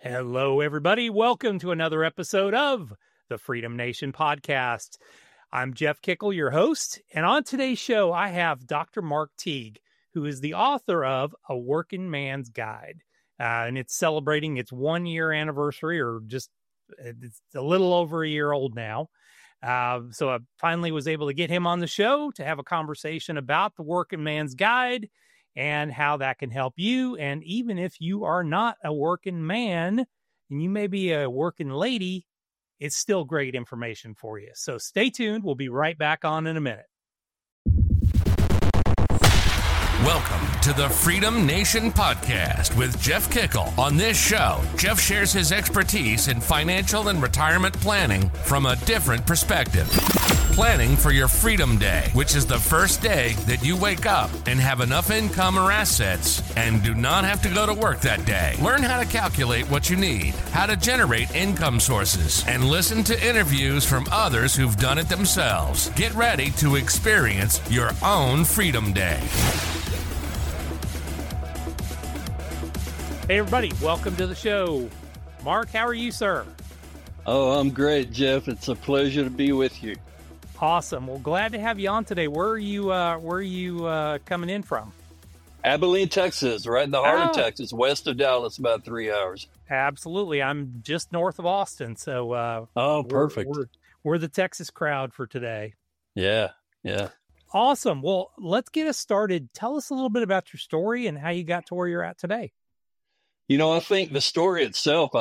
Hello, everybody. Welcome to another episode of the Freedom Nation podcast. I'm Jeff Kickle, your host, and on today's show, I have Dr. Mark Teague, who is the author of A Working Man's Guide, and it's celebrating its 1-year anniversary, or just it's a little over a year old now. So I finally was able to get him on the show to have a conversation about the Working Man's Guide and how that can help you. And even if you are not a working man and you may be a working lady, it's still great information for you. So stay tuned. We'll be right back on in a minute. Welcome to the Freedom Nation podcast with Jeff Kickle. On this show, Jeff shares his expertise in financial and retirement planning from a different perspective. Planning for your Freedom Day, which is the first day that you wake up and have enough income or assets and do not have to go to work that day. Learn how to calculate what you need, how to generate income sources, and listen to interviews from others who've done it themselves. Get ready to experience your own Freedom Day. Hey, everybody. Welcome to the show. Mark, how are you, sir? Oh, I'm great, Jeff. It's a pleasure to be with you. Awesome. Well, glad to have you on today. Where are you coming in from? Abilene, Texas, right in the heart of Texas, west of Dallas, about 3 hours. Absolutely. I'm just north of Austin. So, perfect. We're the Texas crowd for today. Yeah. Awesome. Well, let's get us started. Tell us a little bit about your story and how you got to where you're at today. You know, I think the story itself,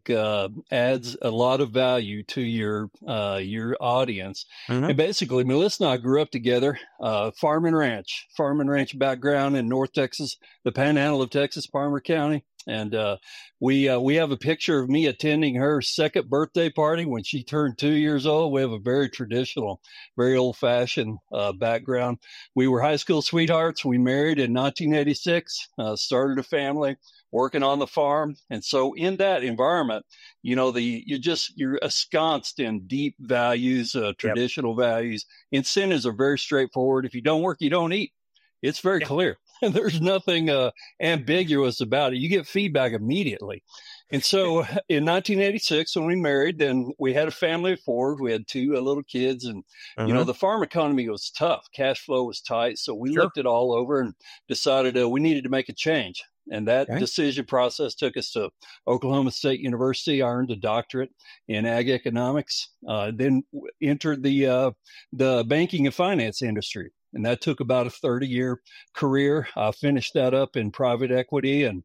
adds a lot of value to your audience. Mm-hmm. And basically, Melissa and I grew up together, farm and ranch background in North Texas, the Panhandle of Texas, Palmer County. And we have a picture of me attending her second birthday party when she turned 2 years old. We have a very traditional, very old-fashioned background. We were high school sweethearts. We married in 1986, started a family, working on the farm. And so in that environment, you know, you're ensconced in deep values, traditional values. Incentives are very straightforward. If you don't work, you don't eat. It's very clear. And there's nothing ambiguous about it. You get feedback immediately. And so in 1986, when we married, then we had a family of four. We had two little kids. And, you know, the farm economy was tough. Cash flow was tight. So we looked it all over and decided we needed to make a change. And that decision process took us to Oklahoma State University. I earned a doctorate in ag economics, then entered the banking and finance industry. And that took about a 30-year career. I finished that up in private equity and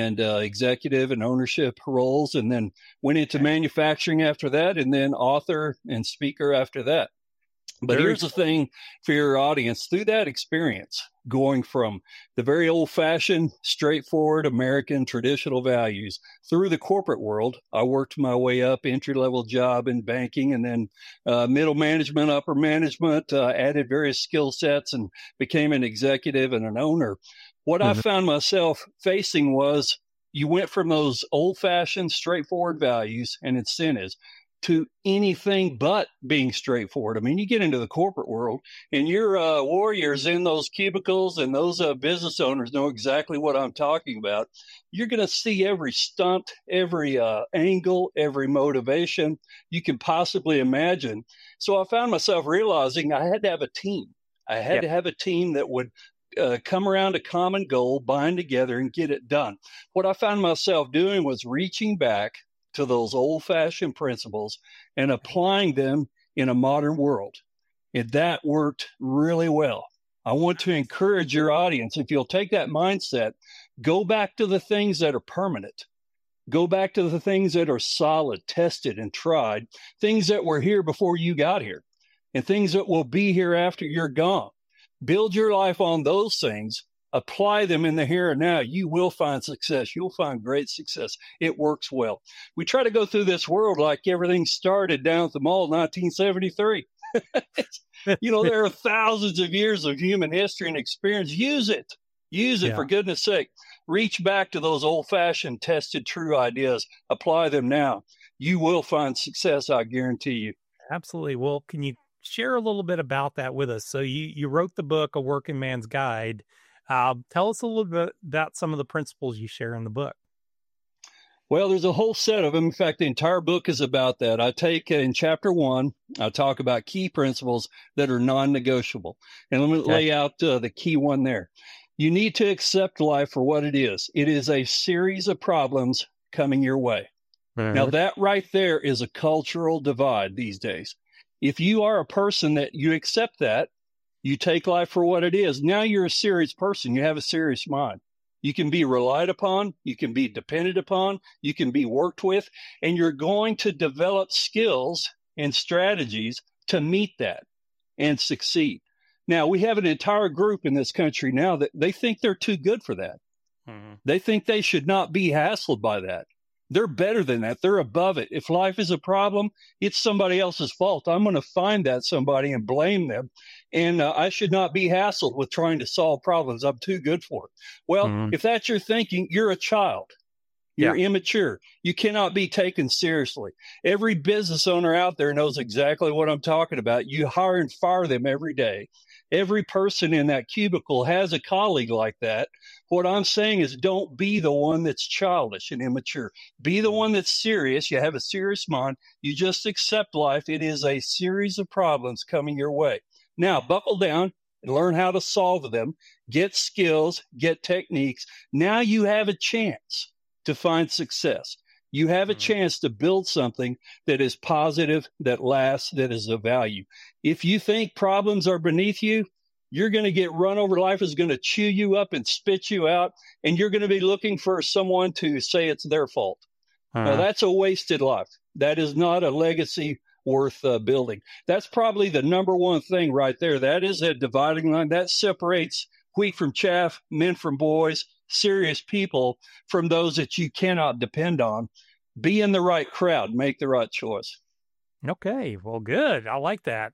executive and ownership roles, and then went into manufacturing after that, and then author and speaker after that. But here's the thing for your audience. Through that experience, going from the very old-fashioned, straightforward American traditional values through the corporate world, I worked my way up, entry-level job in banking, and then middle management, upper management, added various skill sets and became an executive and an owner. What I found myself facing was you went from those old-fashioned, straightforward values and incentives to anything but being straightforward. I mean, you get into the corporate world and your warriors in those cubicles and those business owners know exactly what I'm talking about. You're going to see every stunt, every angle, every motivation you can possibly imagine. So I found myself realizing I had to have a team. I had to have a team that would come around a common goal, bind together, and get it done. What I found myself doing was reaching back to those old-fashioned principles and applying them in a modern world. And that worked really well. I want to encourage your audience, if you'll take that mindset, go back to the things that are permanent. Go back to the things that are solid, tested, and tried, things that were here before you got here, and things that will be here after you're gone. Build your life on those things. Apply them in the here and now. You will find success. You'll find great success. It works well. We try to go through this world like everything started down at the mall in 1973. You know, there are thousands of years of human history and experience. Use it. Use it, for goodness sake. Reach back to those old-fashioned, tested, true ideas. Apply them now. You will find success, I guarantee you. Absolutely. Well, can you share a little bit about that with us? So you wrote the book, A Working Man's Guide. Tell us a little bit about some of the principles you share in the book. Well, there's a whole set of them. In fact, the entire book is about that. I take in chapter 1, I talk about key principles that are non-negotiable. And let me lay out the key one there. You need to accept life for what it is. It is a series of problems coming your way. Now, that right there is a cultural divide these days. If you are a person that you accept that, you take life for what it is, now you're a serious person. You have a serious mind. You can be relied upon. You can be depended upon. You can be worked with. And you're going to develop skills and strategies to meet that and succeed. Now, we have an entire group in this country now that they think they're too good for that. They think they should not be hassled by that. They're better than that. They're above it. If life is a problem, it's somebody else's fault. I'm going to find that somebody and blame them. And I should not be hassled with trying to solve problems. I'm too good for it. Well, if that's your thinking, you're a child. You're immature. You cannot be taken seriously. Every business owner out there knows exactly what I'm talking about. You hire and fire them every day. Every person in that cubicle has a colleague like that. What I'm saying is don't be the one that's childish and immature. Be the one that's serious. You have a serious mind. You just accept life. It is a series of problems coming your way. Now, buckle down and learn how to solve them. Get skills, get techniques. Now you have a chance to find success. You have a chance to build something that is positive, that lasts, that is of value. If you think problems are beneath you, you're going to get run over. Life is going to chew you up and spit you out, and you're going to be looking for someone to say it's their fault. Now, that's a wasted life. That is not a legacy worth building. That's probably the number one thing right there. That is a dividing line. That separates wheat from chaff, men from boys, serious people from those that you cannot depend on. Be in the right crowd, make the right choice. Okay, well, good. I like that.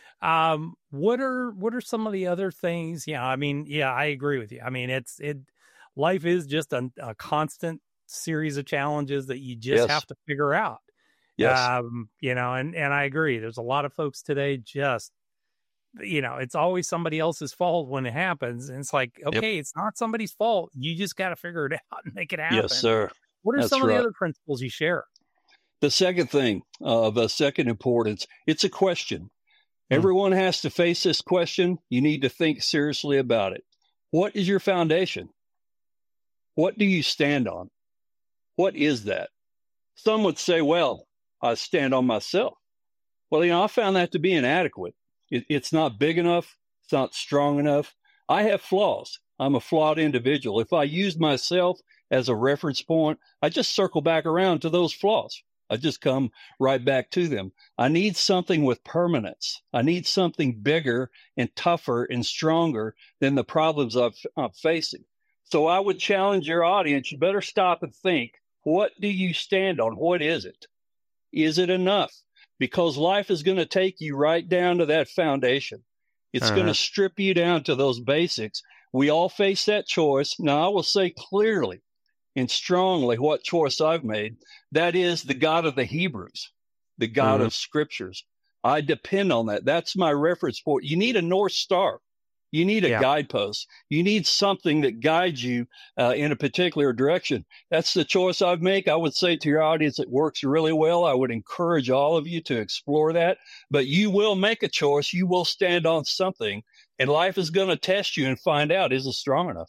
What are some of the other things? Yeah, I mean, yeah, I agree with you. I mean, life is just a constant series of challenges that you just have to figure out. Yes. You know, and I agree. There's a lot of folks today just, you know, it's always somebody else's fault when it happens. And it's like, okay, it's not somebody's fault. You just got to figure it out and make it happen. Yes, sir. What are some of the other principles you share? The second thing of second importance, it's a question. Everyone has to face this question. You need to think seriously about it. What is your foundation? What do you stand on? What is that? Some would say, well, I stand on myself. Well, you know, I found that to be inadequate. It's not big enough. It's not strong enough. I have flaws. I'm a flawed individual. If I use myself as a reference point, I just circle back around to those flaws. I just come right back to them. I need something with permanence. I need something bigger and tougher and stronger than the problems I'm facing. So I would challenge your audience, you better stop and think, what do you stand on? What is it? Is it enough? Because life is going to take you right down to that foundation. It's going to strip you down to those basics. We all face that choice. Now, I will say clearly and strongly what choice I've made. That is the God of the Hebrews, the God of Scriptures. I depend on that. That's my reference point. You need a North Star. You need a guidepost. You need something that guides you in a particular direction. That's the choice I've made. I would say to your audience, it works really well. I would encourage all of you to explore that. But you will make a choice. You will stand on something, and life is going to test you and find out, is it strong enough?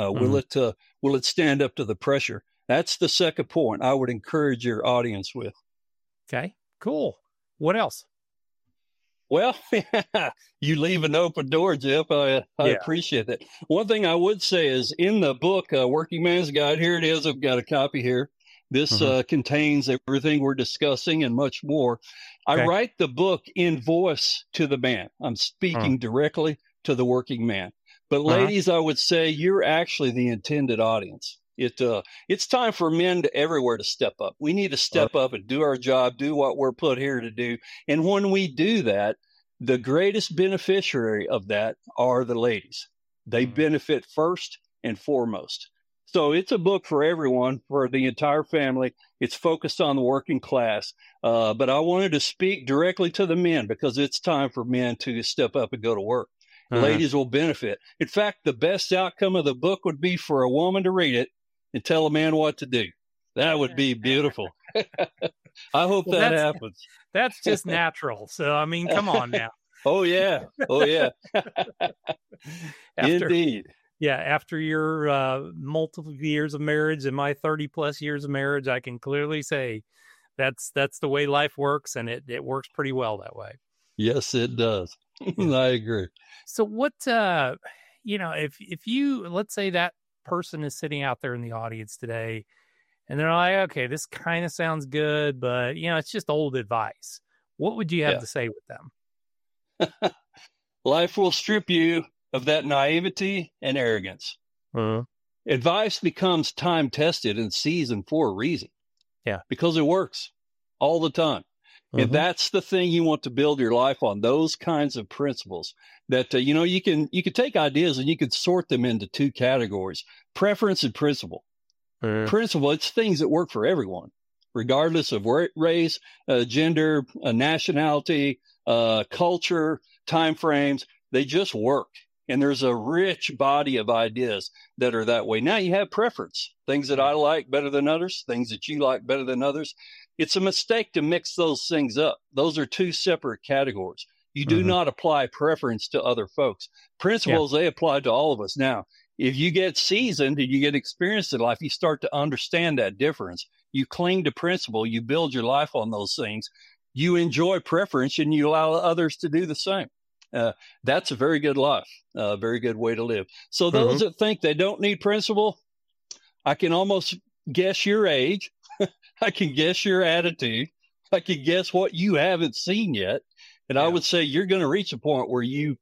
Will it stand up to the pressure? That's the second point I would encourage your audience with. Okay, cool. What else? Well, you leave an open door, Jeff. I appreciate that. One thing I would say is in the book, Working Man's Guide, here it is. I've got a copy here. This contains everything we're discussing and much more. Okay. I write the book in voice to the man. I'm speaking directly to the working man. But ladies, I would say you're actually the intended audience. It's time for men everywhere to step up. We need to step up and do our job, do what we're put here to do. And when we do that, the greatest beneficiary of that are the ladies. They benefit first and foremost. So it's a book for everyone, for the entire family. It's focused on the working class. But I wanted to speak directly to the men because it's time for men to step up and go to work. Ladies will benefit. In fact, the best outcome of the book would be for a woman to read it and tell a man what to do. That would be beautiful. I hope that happens. That's just natural. So, I mean, come on now. Oh, yeah. Indeed. Yeah. After your multiple years of marriage and my 30 plus years of marriage, I can clearly say that's the way life works, and it works pretty well that way. Yes, it does. I agree. So what, if you, let's say that person is sitting out there in the audience today and they're like, okay, this kind of sounds good, but it's just old advice. What would you have to say with them? Life will strip you of that naivety and arrogance. Advice becomes time tested and seasoned for a reason. Yeah. Because it works all the time. And that's the thing you want to build your life on, those kinds of principles that, you can take ideas and you can sort them into two categories, preference and principle. Principle, it's things that work for everyone, regardless of race, gender, nationality, culture, time frames. They just work. And there's a rich body of ideas that are that way. Now you have preference, things that I like better than others, things that you like better than others. It's a mistake to mix those things up. Those are two separate categories. You do not apply preference to other folks. Principles, they apply to all of us. Now, if you get seasoned and you get experience in life, you start to understand that difference. You cling to principle. You build your life on those things. You enjoy preference and you allow others to do the same. That's a very good life, a very good way to live. So those that think they don't need principle, I can almost guess your age. I can guess your attitude. I can guess what you haven't seen yet. And I would say you're going to reach a point where you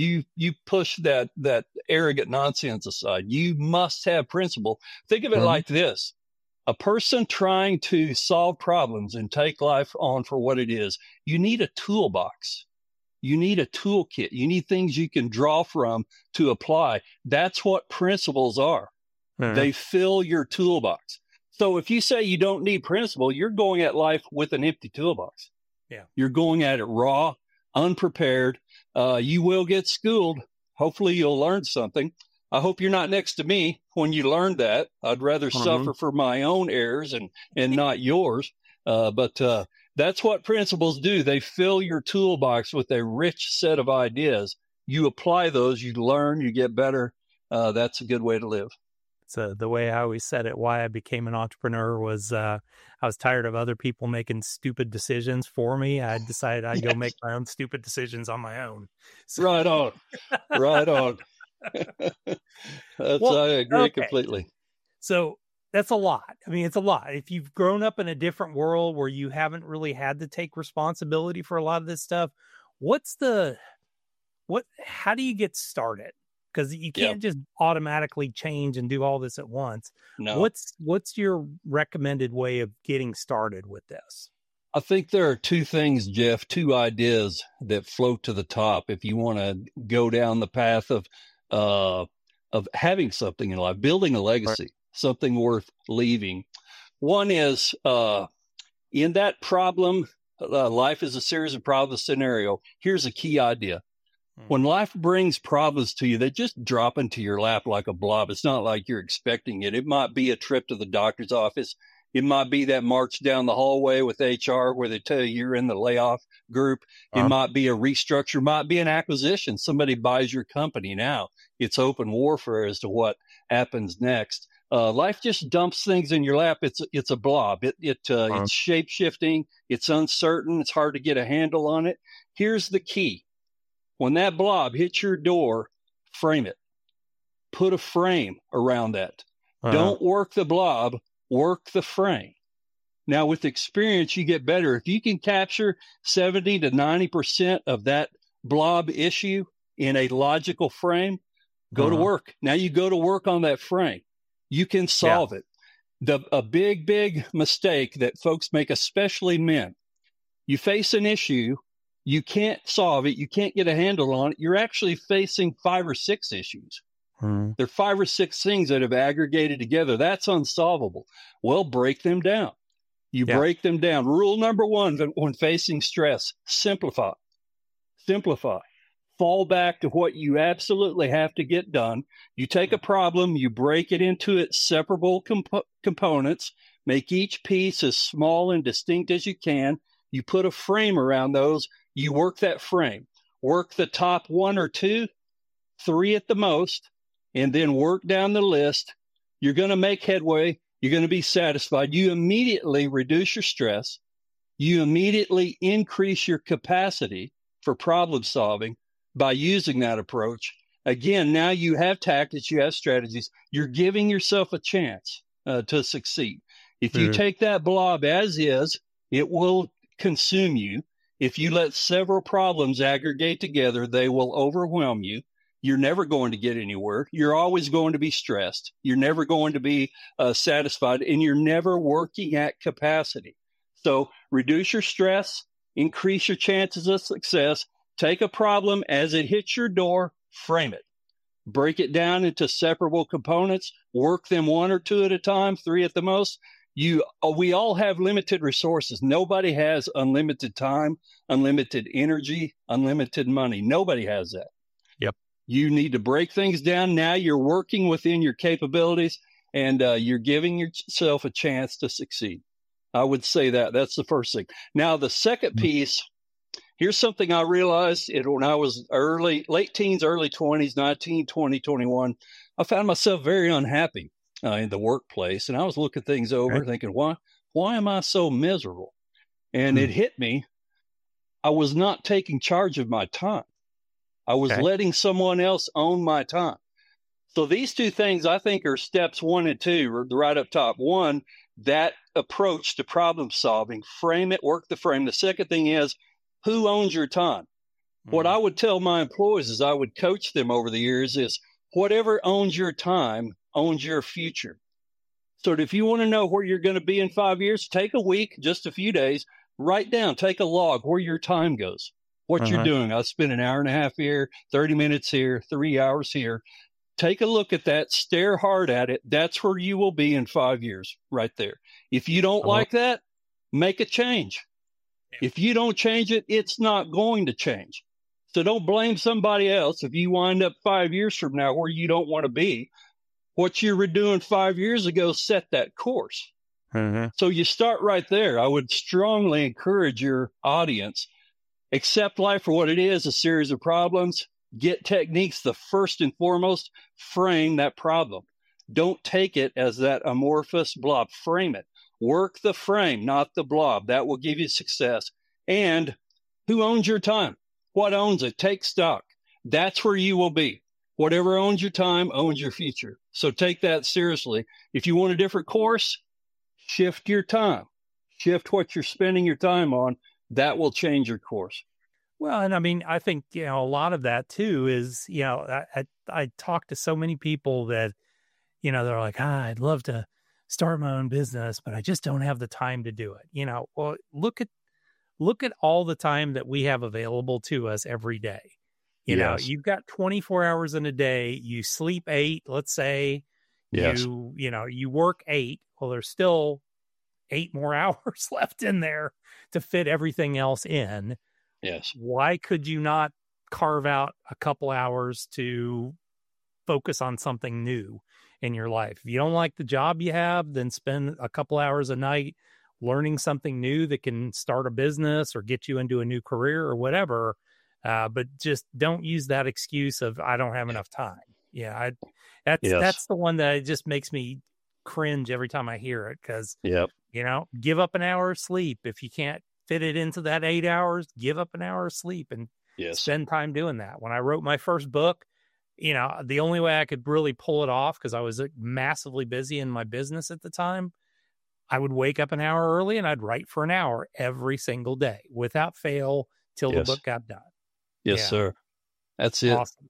push that arrogant nonsense aside. You must have principle. Think of it like this. A person trying to solve problems and take life on for what it is, you need a toolbox. You need a toolkit. You need things you can draw from to apply. That's what principles are. They fill your toolbox. So if you say you don't need principle, you're going at life with an empty toolbox. Yeah. You're going at it raw, unprepared. You will get schooled. Hopefully you'll learn something. I hope you're not next to me when you learn that. I'd rather suffer for my own errors and not yours. But that's what principles do. They fill your toolbox with a rich set of ideas. You apply those, you learn, you get better. That's a good way to live. So the way I always said it, why I became an entrepreneur was I was tired of other people making stupid decisions for me. I decided I'd go make my own stupid decisions on my own. So. Right on. Right on. I agree completely. So that's a lot. I mean, it's a lot. If you've grown up in a different world where you haven't really had to take responsibility for a lot of this stuff, how do you get started? Because you can't just automatically change and do all this at once. No. What's your recommended way of getting started with this? I think there are two things, Jeff, two ideas that float to the top if you want to go down the path of having something in life, building a legacy, something worth leaving. One is in that problem, life is a series of problems scenario. Here's a key idea. When life brings problems to you, they just drop into your lap like a blob. It's not like you're expecting it. It might be a trip to the doctor's office. It might be that march down the hallway with HR where they tell you you're in the layoff group. It might be a restructure, might be an acquisition. Somebody buys your company now. It's open warfare as to what happens next. Life just dumps things in your lap. It's a blob. It's shape shifting. It's uncertain. It's hard to get a handle on it. Here's the key. When that blob hits your door, frame it. Put a frame around that. Don't work the blob, work the frame. Now, with experience, you get better. If you can capture 70 to 90% of that blob issue in a logical frame, go to work. Now you go to work on that frame. You can solve it. A big mistake that folks make, especially men, you face an issue, you can't solve it, you can't get a handle on it, you're actually facing 5 or 6 issues. There are 5 or 6 things that have aggregated together. That's unsolvable. Well, break them down. You break them down. Rule number 1 when facing stress, simplify. Simplify. Fall back to what you absolutely have to get done. You take a problem, you break it into its separable components, Make each piece as small and distinct as you can. You put a frame around those. You work that frame. Work the top 1 or 2, 3 at the most, and then work down the list. You're going to make headway. You're going to be satisfied. You immediately reduce your stress. You immediately increase your capacity for problem solving by using that approach. Again, now you have tactics, you have strategies. You're giving yourself a chance to succeed. If you take that blob as is, it will consume you. If you let several problems aggregate together, they will overwhelm you. You're never going to get anywhere. You're always going to be stressed. You're never going to be satisfied, and you're never working at capacity. So reduce your stress, increase your chances of success. Take a problem as it hits your door, frame it. Break it down into separable components. Work them 1 or 2 at a time, 3 at the most. We all have limited resources. Nobody has unlimited time, unlimited energy, unlimited money. Nobody has that. Yep. You need to break things down. Now you're working within your capabilities, and you're giving yourself a chance to succeed. I would say that's the first thing. Now, the second piece, here's something I realized when I was late teens, early 20s, 19, 20, 21. I found myself very unhappy in the workplace. And I was looking things over thinking, why am I so miserable? And it hit me. I was not taking charge of my time. I was letting someone else own my time. So these two things I think are steps 1 and 2, right up top. 1, that approach to problem solving, frame it, work the frame. The second thing is, who owns your time? What I would tell my employees as I would coach them over the years is whatever owns your time owns your future. So if you want to know where you're going to be in 5 years, take a week, just a few days, write down, take a log where your time goes, what you're doing. I spent an hour and a half here, 30 minutes here, 3 hours here. Take a look at that, stare hard at it. That's where you will be in 5 years, right there. If you don't like that, make a change. If you don't change it, it's not going to change. So don't blame somebody else if you wind up 5 years from now where you don't want to be. What you were doing 5 years ago set that course. So you start right there. I would strongly encourage your audience, accept life for what it is, a series of problems. Get techniques. The first and foremost, frame that problem. Don't take it as that amorphous blob. Frame it. Work the frame, not the blob. That will give you success. And who owns your time? What owns it? Take stock. That's where you will be. Whatever owns your time owns your future. So take that seriously. If you want a different course, shift your time. Shift what you're spending your time on. That will change your course. Well, and I mean, I think, a lot of that too is, I talk to so many people that, they're like, I'd love to start my own business, but I just don't have the time to do it. Well, look at all the time that we have available to us every day. You've got 24 hours in a day. You sleep 8, let's say. You work 8. Well, there's still 8 more hours left in there to fit everything else in. Yes. Why could you not carve out a couple hours to focus on something new in your life? If you don't like the job you have, then spend a couple hours a night learning something new that can start a business or get you into a new career or whatever. But just don't use that excuse of I don't have enough time. Yeah, that's the one that just makes me cringe every time I hear it because, give up an hour of sleep. If you can't fit it into that 8 hours, give up an hour of sleep and spend time doing that. When I wrote my first book, the only way I could really pull it off, because I was massively busy in my business at the time, I would wake up an hour early and I'd write for an hour every single day without fail till the book got done. Yes, sir. That's it. Awesome.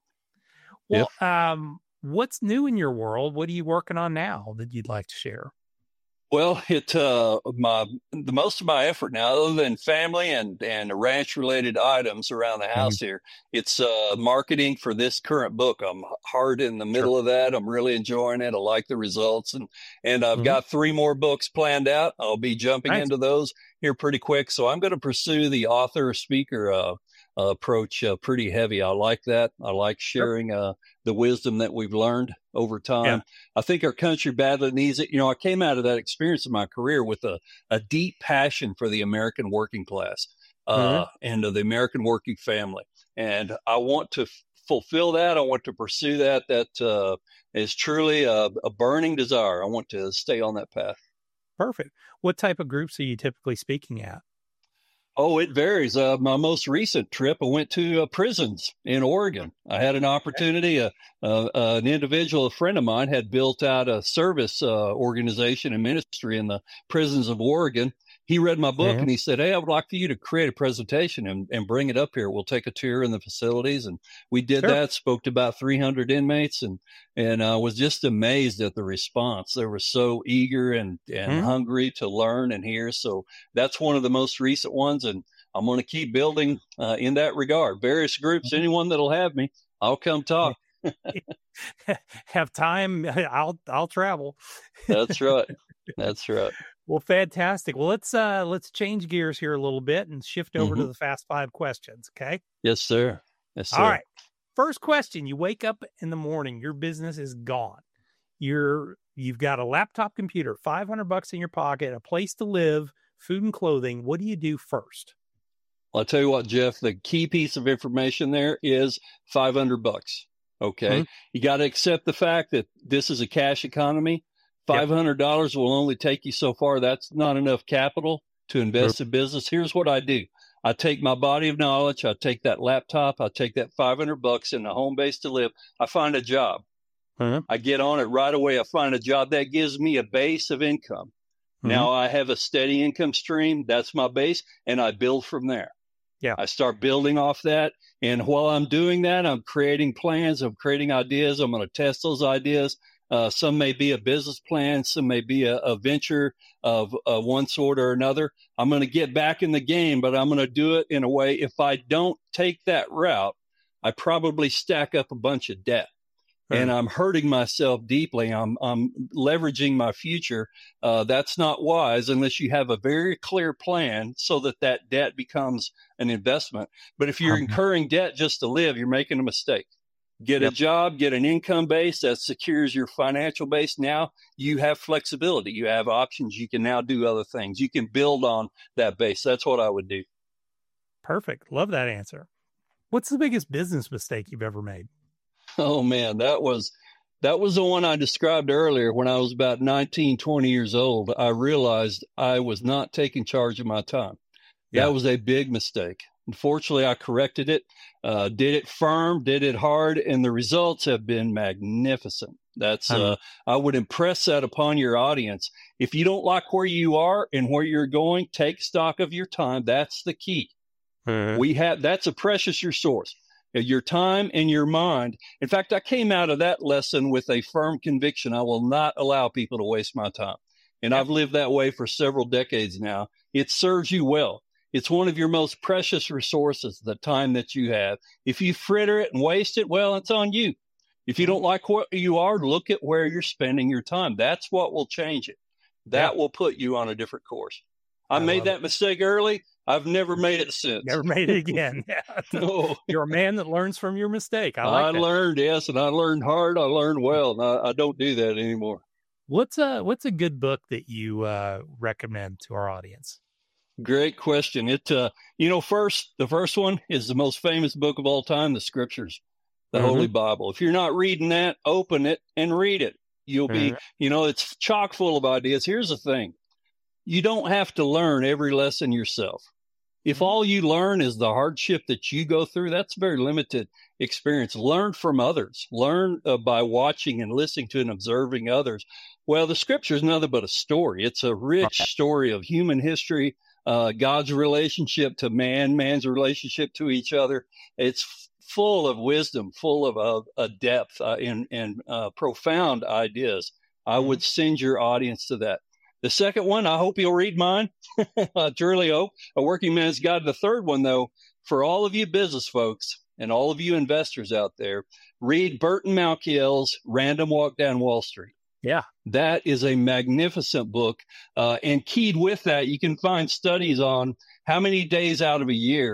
Well, what's new in your world? What are you working on now that you'd like to share? Well, the most of my effort now, other than family and ranch related items around the house here, it's marketing for this current book. I'm hard in the middle of that. I'm really enjoying it. I like the results, and I've got 3 more books planned out. I'll be jumping into those here pretty quick. So I'm going to pursue the author speaker approach pretty heavy. I like that. I like sharing the wisdom that we've learned over time. Yeah. I think our country badly needs it. I came out of that experience in my career with a deep passion for the American working class and the American working family. And I want to fulfill that. I want to pursue that. That is truly a burning desire. I want to stay on that path. Perfect. What type of groups are you typically speaking at? Oh, it varies. My most recent trip, I went to prisons in Oregon. I had an opportunity. An individual, a friend of mine, had built out a service organization and ministry in the prisons of Oregon. He read my book and he said, "Hey, I would like for you to create a presentation and bring it up here. We'll take a tour in the facilities." And we did that, spoke to about 300 inmates and I was just amazed at the response. They were so eager and hungry to learn and hear. So that's one of the most recent ones. And I'm going to keep building in that regard. Various groups, anyone that'll have me, I'll come talk. Have time. I'll travel. That's right. That's right. Well, fantastic. Well, let's change gears here a little bit and shift over to the Fast 5 questions. Okay. Yes, sir. Yes, sir. All right. First question. You wake up in the morning, your business is gone. You've got a laptop computer, $500 in your pocket, a place to live, food and clothing. What do you do first? Well, I'll tell you what, Jeff, the key piece of information there is $500. Okay. You got to accept the fact that this is a cash economy. $500 will only take you so far. That's not enough capital to invest in business. Here's what I do. I take my body of knowledge. I take that laptop. I take that $500 in the home base to live. I find a job. I get on it right away. I find a job that gives me a base of income. Now I have a steady income stream. That's my base. And I build from there. Yeah. I start building off that. And while I'm doing that, I'm creating plans. I'm creating ideas. I'm going to test those ideas. Some may be a business plan. Some may be a venture of one sort or another. I'm going to get back in the game, but I'm going to do it in a way. If I don't take that route, I probably stack up a bunch of debt and I'm hurting myself deeply. I'm leveraging my future. That's not wise unless you have a very clear plan so that debt becomes an investment. But if you're incurring debt just to live, you're making a mistake. Get a job, get an income base that secures your financial base. Now you have flexibility. You have options. You can now do other things. You can build on that base. That's what I would do. Perfect. Love that answer. What's the biggest business mistake you've ever made? Oh, man, that was the one I described earlier. When I was about 19, 20 years old, I realized I was not taking charge of my time. That was a big mistake. Unfortunately, I corrected it, did it firm, did it hard, and the results have been magnificent. That's I would impress that upon your audience. If you don't like where you are and where you're going, take stock of your time. That's the key. That's a precious resource, your time and your mind. In fact, I came out of that lesson with a firm conviction. I will not allow people to waste my time. And I've lived that way for several decades now. It serves you well. It's one of your most precious resources, the time that you have. If you fritter it and waste it, well, it's on you. If you don't like what you are, look at where you're spending your time. That's what will change it. That will put you on a different course. I made that mistake early. I've never made it since. Never made it again. No. You're a man that learns from your mistake. I learned, yes, and I learned hard. I learned well, and I don't do that anymore. What's a good book that you recommend to our audience? Great question. The first one is the most famous book of all time, the Scriptures, the Holy Bible. If you're not reading that, open it and read it. You'll be, it's chock full of ideas. Here's the thing. You don't have to learn every lesson yourself. If all you learn is the hardship that you go through, that's a very limited experience. Learn from others. Learn by watching and listening to and observing others. Well, the Scripture is nothing but a story. It's a rich story of human history, God's relationship to man, man's relationship to each other. It's full of wisdom, full of a depth and profound ideas. I would send your audience to that. The second one, I hope you'll read mine. I truly hope. A Working Man's Guide. The third one, though, for all of you business folks and all of you investors out there, read Burton Malkiel's Random Walk Down Wall Street. Yeah. That is a magnificent book. And keyed with that, you can find studies on how many days out of a year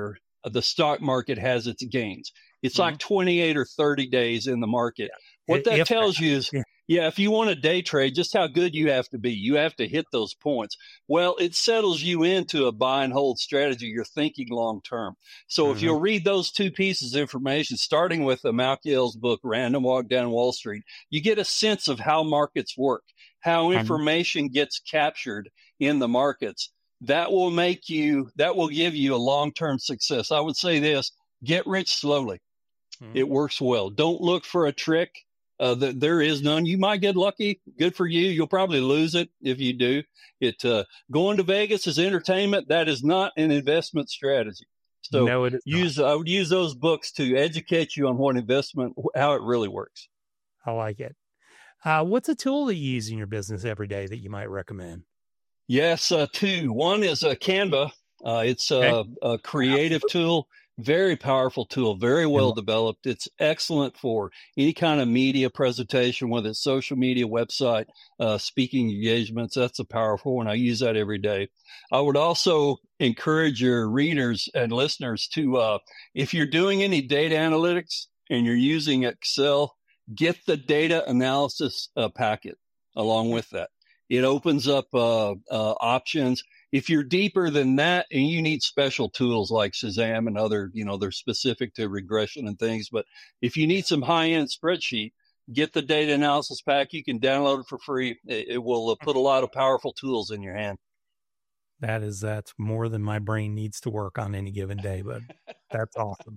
the stock market has its gains. It's like 28 or 30 days in the market. Yeah. What that tells you is, if you want to day trade, just how good you have to be. You have to hit those points. Well, it settles you into a buy and hold strategy. You're thinking long term. So if you'll read those two pieces of information, starting with Malkiel's book, Random Walk Down Wall Street, you get a sense of how markets work, how information gets captured in the markets. That will give you a long-term success. I would say this: get rich slowly. It works well. Don't look for a trick. There is none. You might get lucky. Good for you. You'll probably lose it if you do. Going to Vegas is entertainment. That is not an investment strategy. So no, it is I would use those books to educate you on how it really works. I like it. What's a tool that you use in your business every day that you might recommend? Yes, two. One is Canva. It's a creative tool, very powerful tool, very well developed. It's excellent for any kind of media presentation, whether it's social media, website, speaking engagements. That's a powerful one. I use that every day. I would also encourage your readers and listeners to, if you're doing any data analytics and you're using Excel, get the data analysis packet along with that. It opens up options. If you're deeper than that and you need special tools like Shazam and other, they're specific to regression and things. But if you need some high-end spreadsheet, get the data analysis pack. You can download it for free. It will put a lot of powerful tools in your hand. That's more than my brain needs to work on any given day, but that's awesome.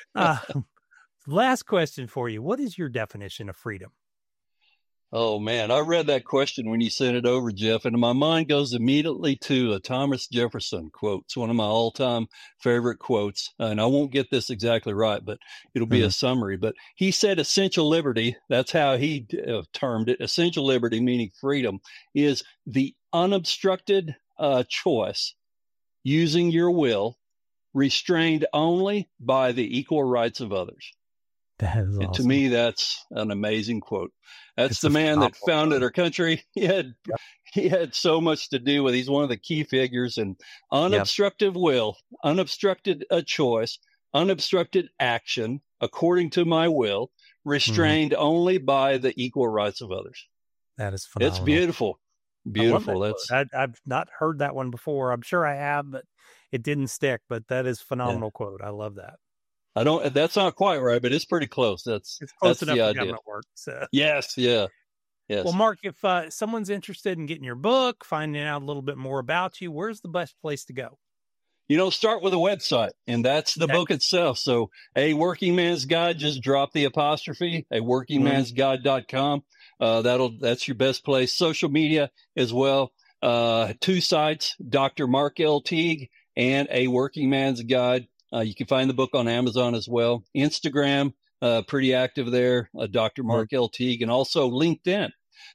Last question for you. What is your definition of freedom? Oh, man, I read that question when you sent it over, Jeff, and my mind goes immediately to a Thomas Jefferson quote. It's one of my all-time favorite quotes, and I won't get this exactly right, but it'll be a summary. But he said essential liberty, that's how he termed it, essential liberty, meaning freedom, is the unobstructed choice using your will, restrained only by the equal rights of others. That is awesome. And to me, that's an amazing quote. That's the man that founded our country. He had so much to do with. He's one of the key figures. And unobstructed will, unobstructed choice, unobstructed action, according to my will, restrained only by the equal rights of others. That is phenomenal. It's beautiful. Beautiful. I've not heard that one before. I'm sure I have, but it didn't stick. But that is a phenomenal quote. I love that. That's not quite right, but it's pretty close. It's close enough for government work. So. Yes. Well, Mark, if someone's interested in getting your book, finding out a little bit more about you, where's the best place to go? Start with a website, and that's the book itself. So A Working Man's Guide, just drop the apostrophe, aworkingmansguide.com. That's your best place. Social media as well. Two sites, Dr. Mark L. Teague and A Working Man's Guide. You can find the book on Amazon as well. Instagram, pretty active there, Dr. Mark L. Teague, and also LinkedIn,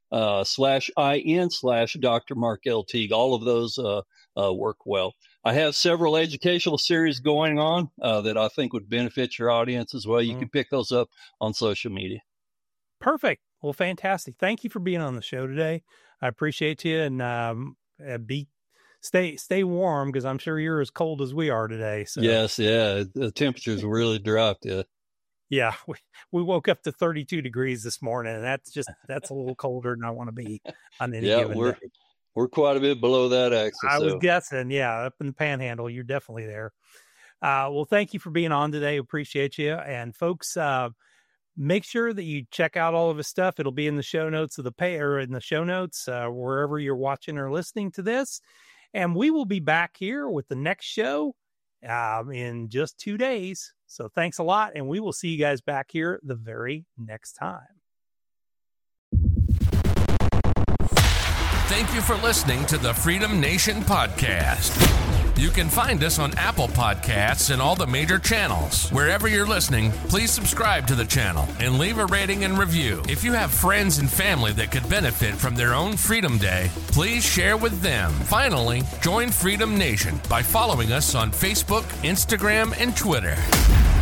/IN/Dr. Mark L. Teague. All of those work well. I have several educational series going on that I think would benefit your audience as well. You can pick those up on social media. Perfect. Well, fantastic. Thank you for being on the show today. I appreciate you, and Stay warm, because I'm sure you're as cold as we are today. So. Yes, the temperatures really dropped. Yeah, we woke up to 32 degrees this morning, and that's a little colder than I want to be on any given day. We're quite a bit below that, actually. I was guessing, up in the Panhandle, you're definitely there. Well, thank you for being on today. Appreciate you, and folks, make sure that you check out all of his stuff. It'll be in the show notes wherever you're watching or listening to this. And we will be back here with the next show in just 2 days. So thanks a lot, and we will see you guys back here the very next time. Thank you for listening to the Freedom Nation Podcast. You can find us on Apple Podcasts and all the major channels. Wherever you're listening, please subscribe to the channel and leave a rating and review. If you have friends and family that could benefit from their own Freedom Day, please share with them. Finally, join Freedom Nation by following us on Facebook, Instagram, and Twitter.